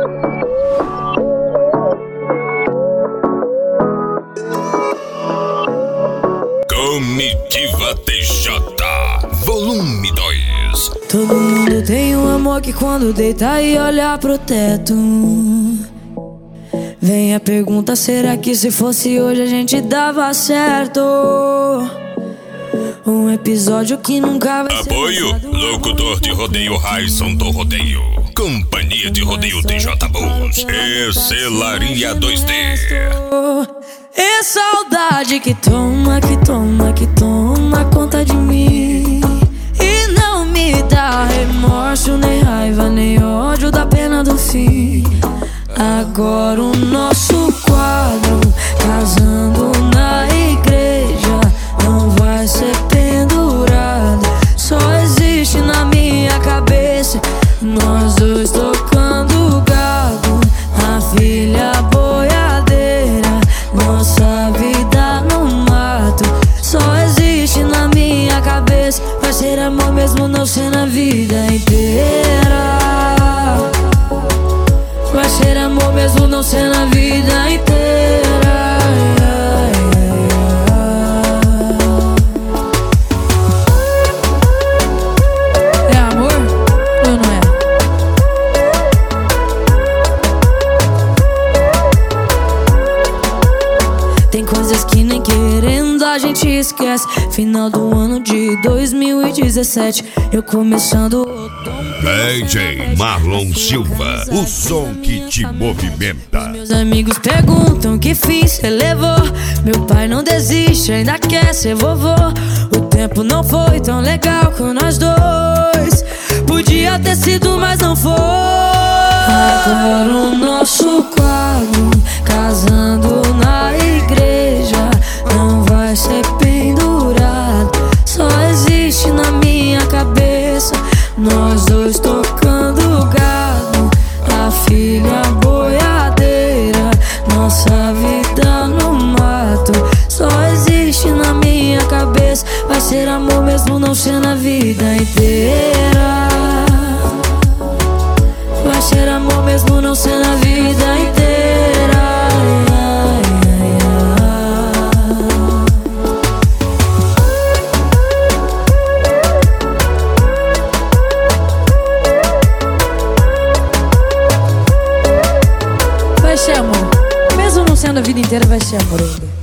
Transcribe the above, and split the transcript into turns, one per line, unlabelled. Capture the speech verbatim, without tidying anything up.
Comitiva T J, volume dois.
Todo mundo tem um amor que quando deita e olha pro teto, vem a pergunta, será que se fosse hoje a gente dava certo? Um episódio que nunca vai
Apoio,
ser lançado.
locutor de rodeio Raison do Rodeio. Companhia de rodeio T J Bulls e Celaria dois D.
É saudade que toma, que toma, que toma conta de mim, e não me dá remorso, nem raiva, nem ódio da pena do fim. Agora o nosso quadro, casando na igreja, não vai ser pendurado, só existe na minha cabeça. Nós dois tocando gado, a filha boiadeira, nossa vida no mato, só existe na minha cabeça. Vai ser amor mesmo não ser na vida inteira. Vai ser amor mesmo não ser na vida inteira. É amor ou não é? Tem coisas que nem querendo a gente esquece. Final do ano de dois mil e dezessete, eu começando o
D J Marlon Silva, o som que te movimenta.
Meus amigos perguntam que fim cê levou. Meu pai não desiste, ainda quer ser vovô. O tempo não foi tão legal com nós dois, podia ter sido, mas não foi. Agora o nosso quadro, casando na igreja, não vai ser pendurado, só existe na minha cabeça. Nós dois tocando gado, a filha boiadeira, nossa vida no mato, só existe na minha cabeça. Vai ser amor mesmo não ser na vida inteira. Vai ser amor mesmo não ser na vida inteira. Vai ser amor, mesmo não sendo a vida inteira, vai ser amor ainda.